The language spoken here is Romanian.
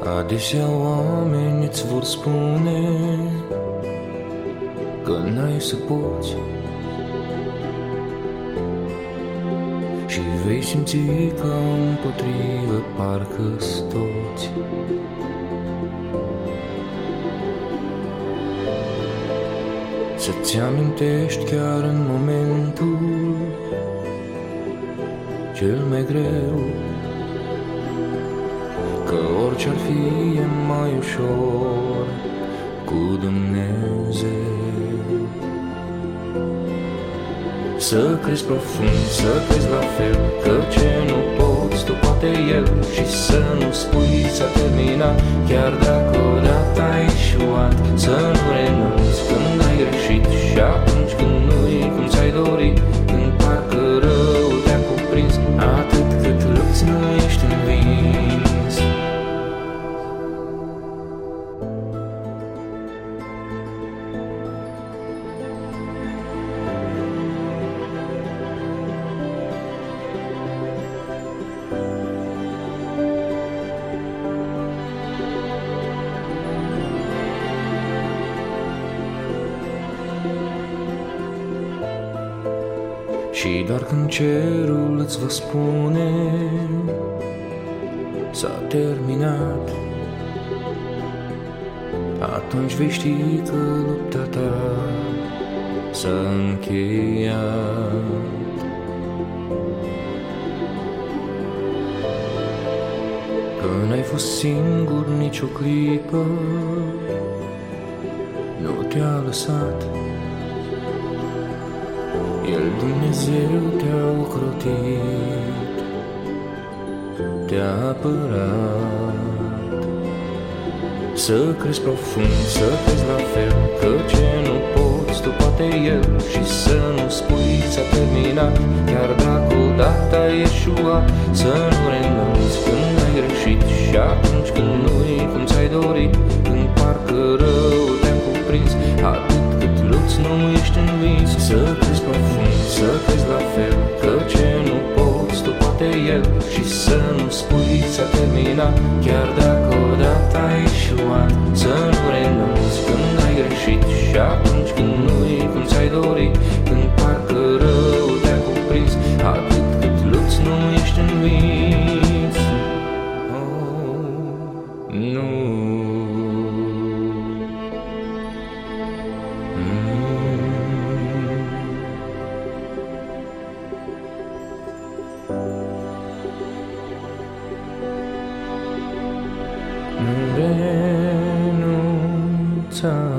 Adesea oamenii îți vor spune că n-ai să poți și vei simți că împotrivă parcă-s toți. Să-ți amintești chiar în momentul cel mai greu că orice-ar fi e mai ușor cu Dumnezeu. Să crezi profund, să crezi la fel că ce nu poți tu poate El și să nu spui s-a terminat chiar dacă odată ai ieșuat. Să nu renunți când ai greșit și atunci când nu-i cum ți-ai dorit, când parcă rău te-a cuprins, atât cât lupți nu ești învins. Și doar când cerul îți va spune s-a terminat, atunci vei ști că lupta ta s-a încheiat. Că n-ai fost singur nicio clipă, nu te-a lăsat. El, Dumnezeu, te-a ocrotit, te-a apărat. Să crezi profund, să crezi la fel că ce nu poți tu poate El și să nu spui s-a terminat chiar dacă odată ai ieșuat. Să nu renunți când ai greșit și atunci când nu-i cum ți-ai dorit, când parcă rău te-a cuprins, atât cât lupți nu ești învins. Să crezi profund, să crezi la fel că ce nu poți tu poate El și să nu spui s-a terminat chiar dacă odată ai ieșuat. Să nu renunți când ai greșit și atunci când nu-i cum ți-ai dorit, când parcă rău te-a cuprins, atât cât lupți nu ești învins. Nu. Nu renunța.